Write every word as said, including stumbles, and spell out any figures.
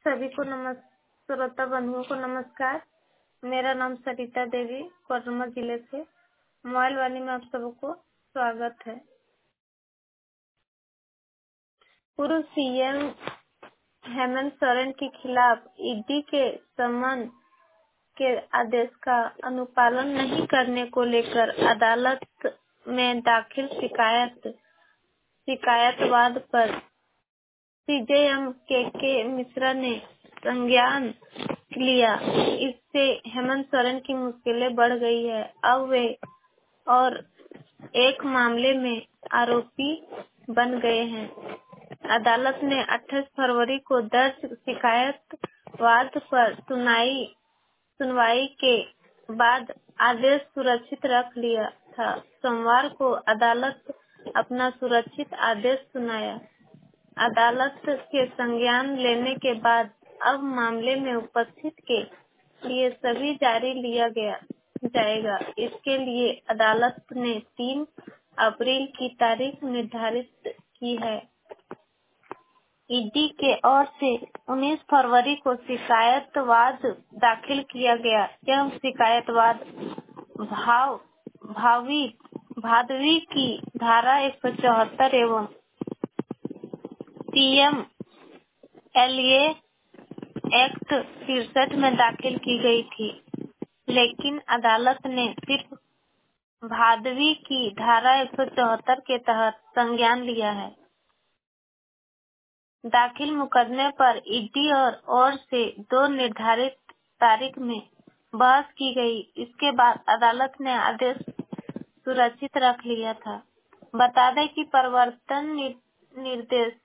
सभी को नमस् श्रोता बंधुओं को नमस्कार। मेरा नाम सरिता देवी कोडरमा जिले से मोबाइल वाणी में आप सबको स्वागत है। पूर्व सीएम हेमंत सोरेन के खिलाफ ईडी के समन के आदेश का अनुपालन नहीं करने को लेकर अदालत में दाखिल शिकायत शिकायतवाद पर सीजेएम के के मिश्रा ने संज्ञान लिया। इससे हेमंत सोरेन की मुश्किलें बढ़ गई है। अब वे और एक मामले में आरोपी बन गए हैं। अदालत ने अट्ठाईस फरवरी को दर्ज शिकायतवाद पर सुनाई सुनवाई के बाद आदेश सुरक्षित रख लिया था। सोमवार को अदालत अपना सुरक्षित आदेश सुनाया। अदालत के संज्ञान लेने के बाद अब मामले में उपस्थित के लिए सभी जारी लिया गया जाएगा। इसके लिए अदालत ने तीन अप्रैल की तारीख निर्धारित की है। ईडी के ओर से उन्नीस फरवरी को शिकायतवाद दाखिल किया गया। यह शिकायतवाद भाव भावी भादवी की धारा एक सौ चौहत्तर एवं पीएम एलए एक्ट तिरसठ में दाखिल की गई थी, लेकिन अदालत ने सिर्फ भादवी की धारा एक सौ चौहत्तर के तहत संज्ञान लिया है। दाखिल मुकदमे पर ईडी और ओर से दो निर्धारित तारीख में बहस की गई। इसके बाद अदालत ने आदेश सुरक्षित रख लिया था। बता दें कि प्रवर्तन निर्देश